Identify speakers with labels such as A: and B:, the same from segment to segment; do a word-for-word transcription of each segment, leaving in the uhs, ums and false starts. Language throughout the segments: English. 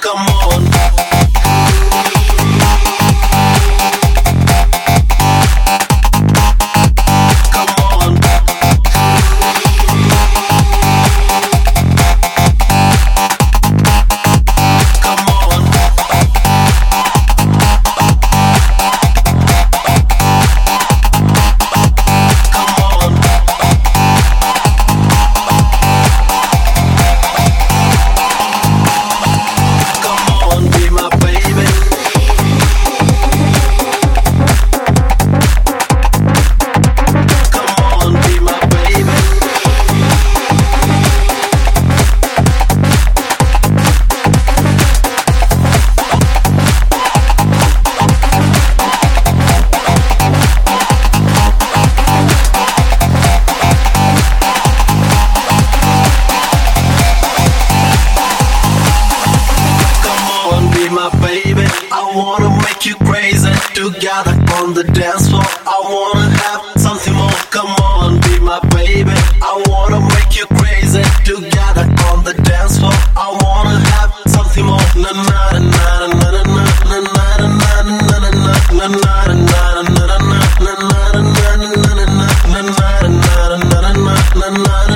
A: come on. Together on the dance floor, I wanna have something more. Come on, be my baby. I wanna make you crazy. Together on the dance floor, I wanna have something more. Na na na na na na na na na na na na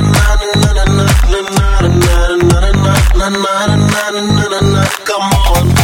A: na na. Come on.